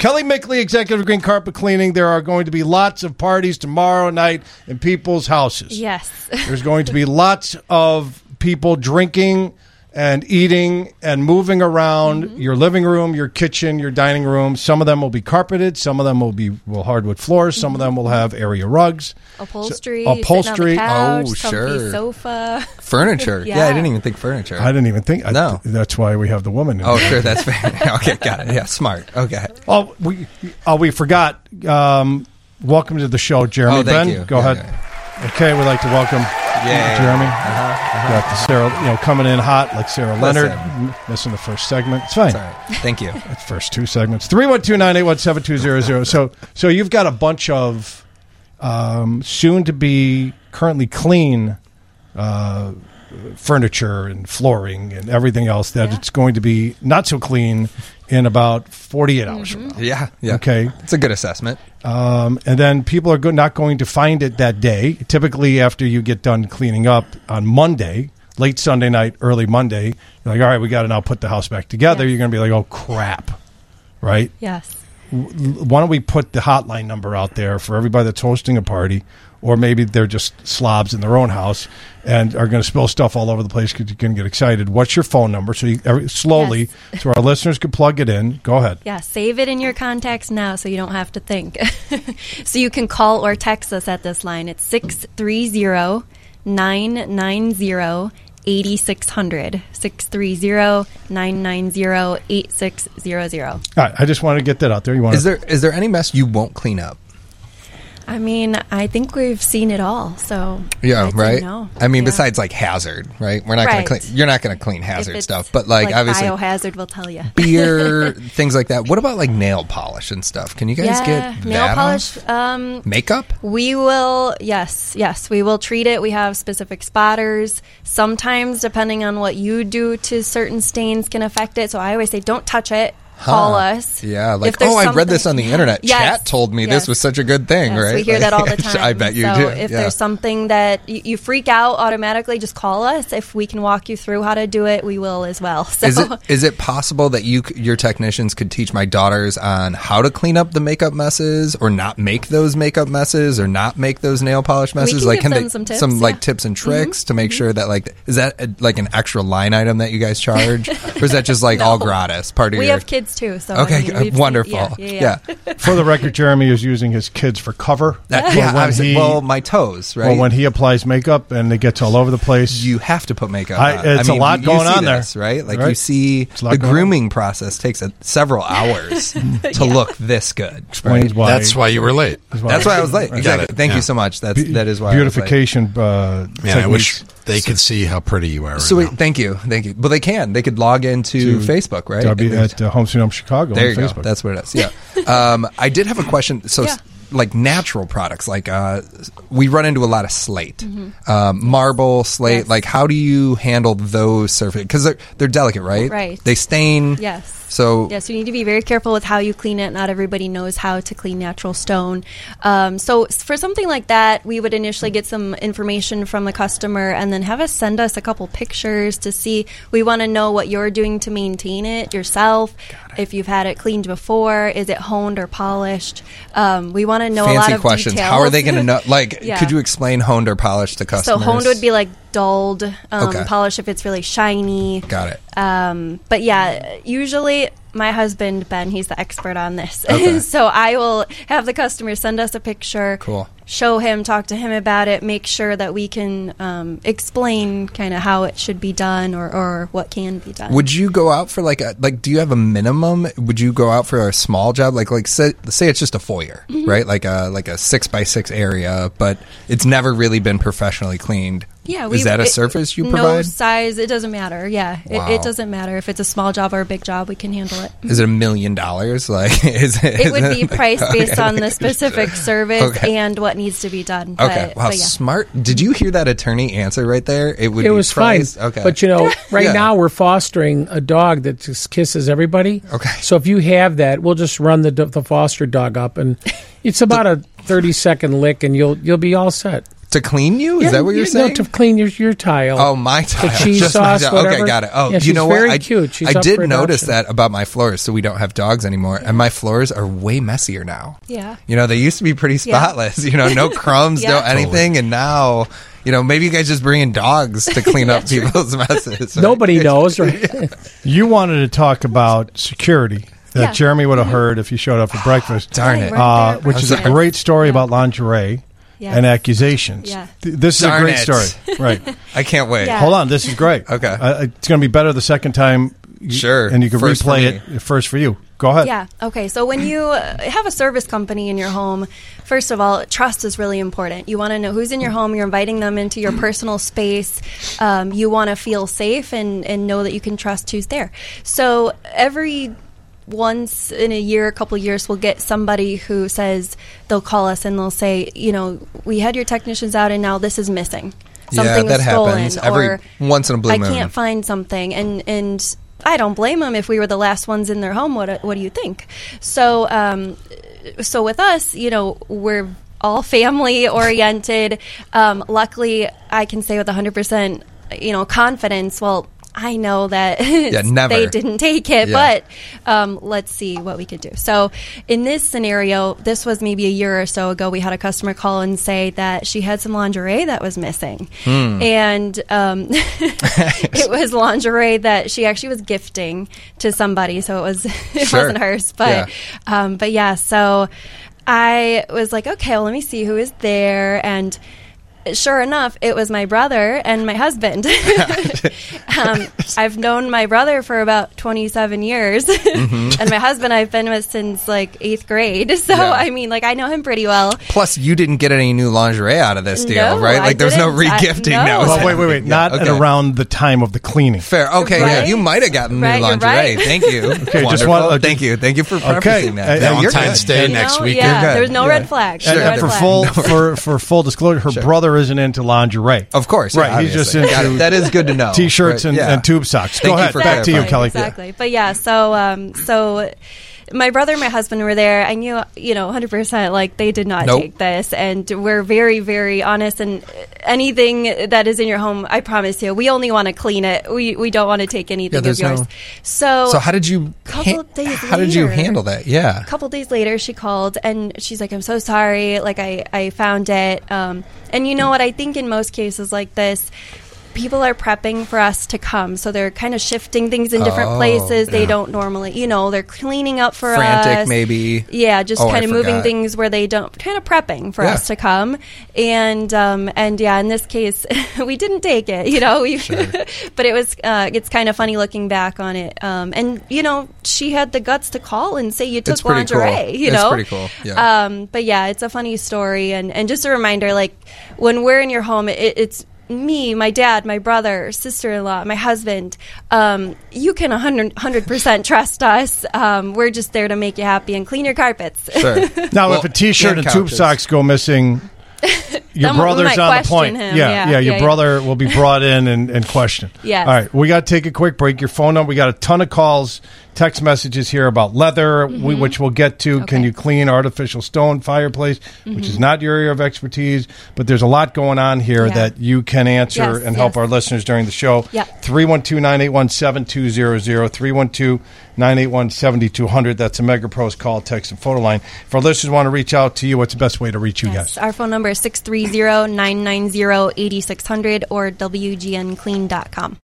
Kelly Mickley, executive of Green Carpet Cleaning. There are going to be lots of parties tomorrow night in people's houses. Yes. There's going to be lots of people drinking and eating and moving around your living room, your kitchen, your dining room. Some of them will be carpeted. Some of them will hardwood floors. Some of them will have area rugs. Upholstery. Upholstery. Couch, oh, sure. Sofa. Furniture. Yeah, I didn't even think furniture. I didn't even think. No. That's why we have the woman in Oh, there. sure. That's fair. Okay, got it. Yeah, smart. Okay. Oh, we forgot. Welcome to the show, Jeremy. Oh, thank Ben, you. go ahead. Yeah. Okay, we'd like to welcome Jeremy. Got the Sarah, coming in hot like Sarah Leonard. Missing the first segment. It's fine. Sorry. Thank you. That's first two segments. 312-981-7200. So you've got a bunch of soon to be currently clean furniture and flooring and everything else that it's going to be not so clean in about 48 hours from now. Yeah. Okay. It's a good assessment. And then people are not going to find it that day. Typically, after you get done cleaning up on Monday, late Sunday night, early Monday, you're like, all right, we got to now put the house back together. Yes. You're going to be like, oh, crap. Right? Yes. Why don't we put the hotline number out there for everybody that's hosting a party, or maybe they're just slobs in their own house and are going to spill stuff all over the place because you can get excited. What's your phone number? So slowly, so our listeners can plug it in. Go ahead. Yeah, save it in your contacts now so you don't have to think. So you can call or text us at this line. It's 630-990-8600. 630-990-8600. All right, I just wanted to get that out there. Is there any mess you won't clean up? I mean, I think we've seen it all. So Yeah, I'd say right. no. I mean, Yeah. besides like hazard, right? We're not going to Right. clean. You're not going to clean If hazard it's stuff, but like obviously biohazard will tell you. beer, things like that. What about like nail polish and stuff? Can you guys get nail that polish? off? Makeup? We will, yes, we will treat it. We have specific spotters. Sometimes, depending on what you do to certain stains, can affect it. So I always say, don't touch it. Call us. Yeah, like, If there's I read this on the internet. Yes, Chat told me yes. this was such a good thing, Yes, right? we hear that all the time. I bet you so do. If there's something that you freak out automatically, just call us. If we can walk you through how to do it, we will as well. So Is it possible that your technicians could teach my daughters on how to clean up the makeup messes, or not make those makeup messes, or not make those nail polish messes? can give them some tips, like tips and tricks to make sure that is that like an extra line item that you guys charge, or is that just like all gratis part of we your? have kids too. So Okay, I mean, we've wonderful. Seen, yeah. For the record, Jeremy is using his kids for cover. My toes, right? Well, when he applies makeup and it gets all over the place. You have to put makeup on. It's a lot going on there. Right? Like Right. you see the grooming process takes several hours to look this good. Explains right? why. That's why you were late. That's why I was late. Right. Exactly. Got it. Thank Yeah. you so much. That is why beautification. Man, I wish they could see how pretty you are. Right So now. thank you. But they can. They could log into Facebook, right? At Home Sweet Home Chicago. There on you go. Facebook. That's what it is. Yeah. I did have a question. So, like natural products, like we run into a lot of slate, marble, slate. Yes. Like, how do you handle those surfaces? Because they're delicate, right? Right. They stain. Yes. So yes, you need to be very careful with how you clean it. Not everybody knows how to clean natural stone. So for something like that, we would initially get some information from the customer and then have us send us a couple pictures to see. We want to know what you're doing to maintain it yourself. If you've had it cleaned before, is it honed or polished? We want to know a lot of questions. details. How are they going to know? Like, Yeah. could you explain honed or polished to customers? So honed would be like dulled, Okay. polished if it's really shiny. Got it. But yeah, usually my husband, Ben, he's the expert on this. Okay. So I will have the customer send us a picture, Cool. show him, talk to him about it, make sure that we can explain kind of how it should be done or what can be done. Would you go out for do you have a minimum? Would you go out for a small job? Like say it's just a foyer, right? Like a 6x6 area, but it's never really been professionally cleaned. Yeah, is that a surface you no provide? size, it doesn't matter. Yeah, Wow. it doesn't matter if it's a small job or a big job. We can handle it. Is it $1 million? Like, It would be priced based on the specific service Okay. and what needs to be done. Okay, wow, but yeah. smart. Did you hear that attorney answer right there? It was fine. priced? Okay, But right Yeah. now we're fostering a dog that just kisses everybody. Okay. So if you have that, we'll just run the foster dog up, and it's about a 30-second lick, and you'll be all set. To clean you? Is that what you're saying? No, to clean your tile. Oh, my tile. The cheese Just my sauce, tile. whatever. Okay, got it. Oh, Yeah, you she's know very what? cute. She's I up did for notice adoption. that about my floors, so we don't have dogs anymore. And my floors are way messier now. Yeah. You know, they used to be pretty spotless. You know, no crumbs, no Yeah. anything. And now, you know, maybe you guys just bring in dogs to clean up people's messes. Right? Nobody knows, right? You wanted to talk about security that Yeah. Jeremy would have heard if you showed up for breakfast. Darn Right, it. right there, Which right is a there. great story about lingerie Yes. and accusations. Yeah. This is Darn a great it. story. Right. I can't wait. Yeah. Hold on. This is great. Okay. It's going to be better the second time. Sure. And you can First for replay me. it first for you. Go ahead. Yeah. Okay. So when you have a service company in your home, first of all, trust is really important. You want to know who's in your home. You're inviting them into your personal space. You want to feel safe and know that you can trust who's there. So every once in a year, a couple of years, we'll get somebody who says they'll call us and they'll say, you know, we had your technicians out and now this is missing. Something that was stolen, happens every or once in a blue I moon. can't find something, and I don't blame them if we were the last ones in their home. What do you think? So, so with us, you know, we're all family oriented. Luckily, I can say with 100%, you know, confidence. Well, I know that never. they didn't take it, Yeah. but let's see what we could do. So in this scenario, this was maybe a year or so ago, we had a customer call and say that she had some lingerie that was missing. And it was lingerie that she actually was gifting to somebody, so it Sure. wasn't hers. But yeah, so I was like, okay, well, let me see who is there. And sure enough, it was my brother and my husband. I've known my brother for about 27 years, and my husband I've been with since like 8th grade. So, Yeah. I mean, like, I know him pretty well. Plus, you didn't get any new lingerie out of this deal, No, right? I Like, there's no didn't. regifting. No. That was Well, wait. Yeah, Not okay. at around the time of the cleaning. Fair. Okay, Right? yeah, you might have gotten new Right, you're lingerie. right. Thank you. Okay, Wonderful. just want- Thank you for prefacing that. Yeah, you're Valentine's good. Day You next know? week. You're Yeah, good. there's no Yeah. red flags. Sure. No And red for full disclosure, her brother isn't into lingerie. Of course, Right, yeah, he's just obviously. Got into it. That is good to know. T-shirts Right, yeah. and tube socks. Thank Go you ahead. for Back to you, clarifying. Kelly. Exactly. But yeah, so my brother and my husband were there. I knew, 100%, like, they did not Nope. take this. And we're very, very honest. And anything that is in your home, I promise you, we only want to clean it. We don't want to take anything of there's yours. no- So how did you Couple days how did you later. handle that? Yeah. a couple days later, she called and she's like, I'm so sorry. Like, I found it. And you know what? I think in most cases like this, people are prepping for us to come. So they're kind of shifting things in different Oh, places. They yeah. don't normally, they're cleaning up for Frantic, us. maybe. Yeah, just Oh, I kind of moving forgot. things where they don't, kind of prepping for Yeah. us to come. And yeah, in this case, we didn't take it, but it was, it's kind of funny looking back on it. And, she had the guts to call and say you took It's pretty cool. lingerie, It's pretty cool, yeah. But yeah, it's a funny story. And just a reminder, like, when we're in your home, it's me, my dad, my brother, sister-in-law, my husband. You can 100% trust us. We're just there to make you happy and clean your carpets. Sure. Now, Well, if a T-shirt and tube couches. socks go missing, your Then we brother's might on the question point. him. Yeah, Yeah, your yeah. brother will be brought in and questioned. Yes. All right, we got to take a quick break. Your phone number. We got a ton of calls, text messages here about leather, which we'll get to. Can Okay. you clean artificial stone fireplace, which is not your area of expertise, but there's a lot going on here Yeah. that you can answer Yes, and help yes. our listeners during the show. Yeah. 312-981-7200, 312-981-7200. That's a Mega Pros call, text, and photo line. If our listeners want to reach out to you, what's the best way to reach you Yes, guys? our phone number is 630-990-8600 or WGNclean.com.